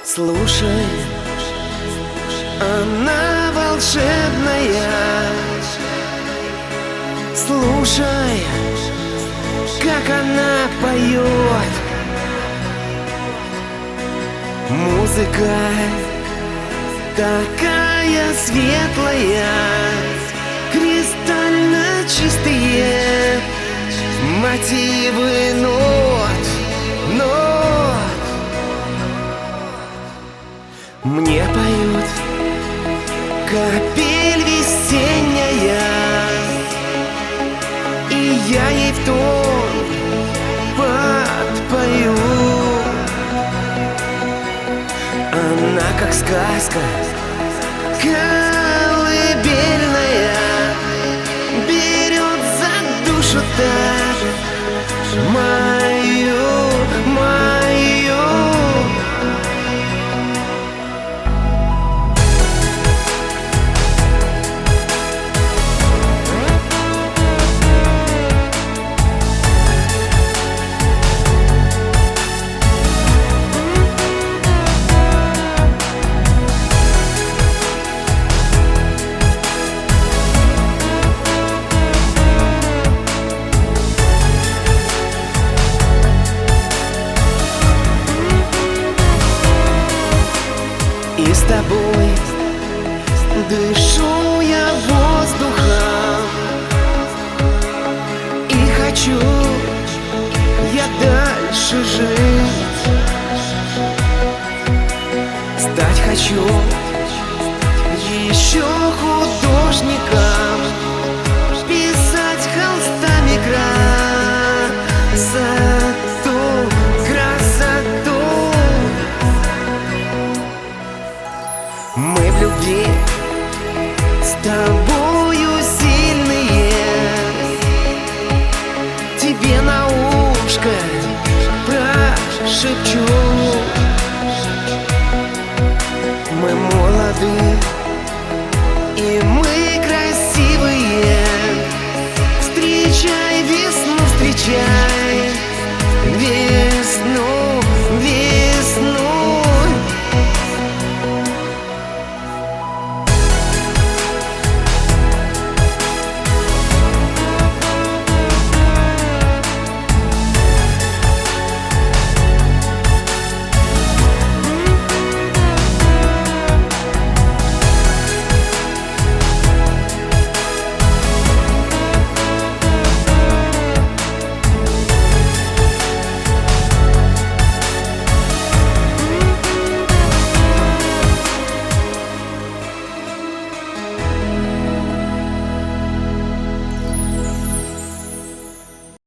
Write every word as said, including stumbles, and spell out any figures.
Слушай, она волшебная. Слушай, как она поет. Музыка такая светлая, кристально чистые мотивы нот, нот. Мне поют капель весенняя, и я ей в тон подпою. Она как сказка колыбельная, берет за душу так мою, мою. И с тобой дышу я воздухом, и хочу я дальше жить. Стать хочу еще художником, писать холстами красоту, красоту. Мы в любви с тобою сильные. Тебе на ушко прошепчу: